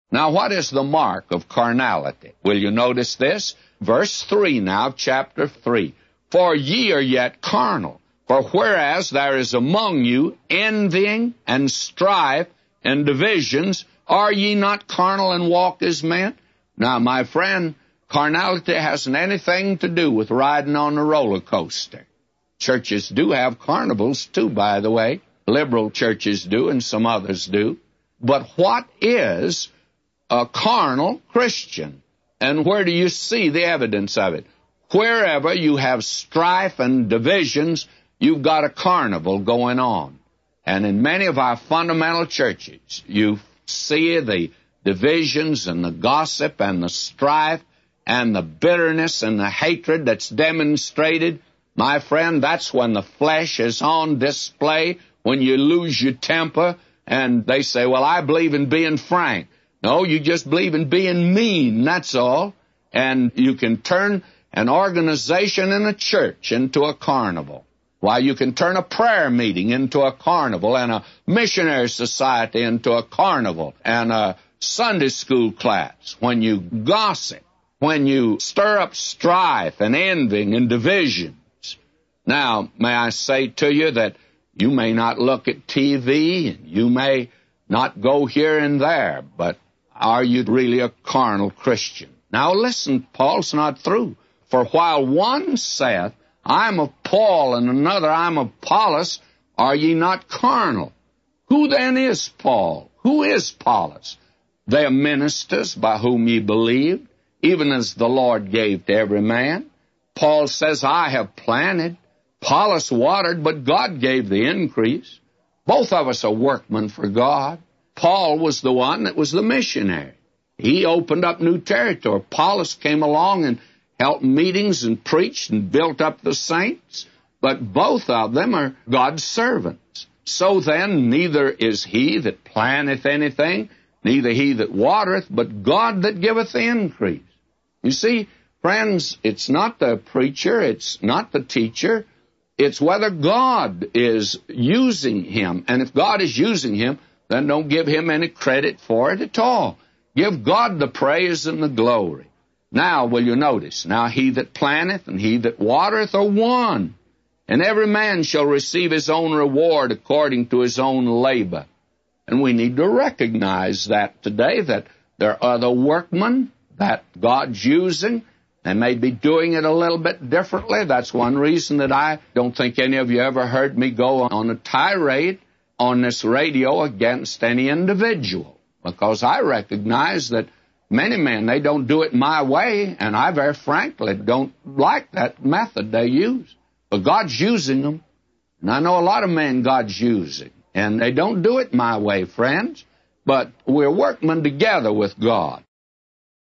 Now, what is the mark of carnality? Will you notice this? Verse 3 now, chapter 3. For ye are yet carnal. For whereas there is among you envying and strife and divisions, are ye not carnal and walk as men? Now, my friend, carnality hasn't anything to do with riding on a roller coaster. Churches do have carnivals, too, by the way. Liberal churches do, and some others do. But what is a carnal Christian? And where do you see the evidence of it? Wherever you have strife and divisions, you've got a carnival going on. And in many of our fundamental churches, you see the divisions and the gossip and the strife and the bitterness and the hatred that's demonstrated. My friend, that's when the flesh is on display, when you lose your temper, and they say, well, I believe in being frank. No, you just believe in being mean, that's all. And you can turn an organization in a church into a carnival. Why, you can turn a prayer meeting into a carnival, and a missionary society into a carnival, and a Sunday school class. When you gossip, when you stir up strife and envying and divisions. Now, may I say to you that you may not look at TV, and you may not go here and there, but are you really a carnal Christian? Now listen, Paul's not through. For while one saith, I'm of Paul, and another, I'm of Apollos, are ye not carnal? Who then is Paul? Who is Apollos? They are ministers by whom ye believed, even as the Lord gave to every man. Paul says, I have planted, Apollos watered, but God gave the increase. Both of us are workmen for God. Paul was the one that was the missionary. He opened up new territory. Apollos came along and held meetings and preached and built up the saints. But both of them are God's servants. So then, neither is he that planteth anything, neither he that watereth, but God that giveth the increase. You see, friends, it's not the preacher, it's not the teacher, it's whether God is using him. And if God is using him, then don't give him any credit for it at all. Give God the praise and the glory. Now, will you notice? Now he that planteth and he that watereth are one, and every man shall receive his own reward according to his own labor. And we need to recognize that today, that there are other workmen that God's using. They may be doing it a little bit differently. That's one reason that I don't think any of you ever heard me go on a tirade on this radio against any individual, because I recognize that many men, they don't do it my way, and I very frankly don't like that method they use. But God's using them, and I know a lot of men God's using, and they don't do it my way, friends, but we're workmen together with God.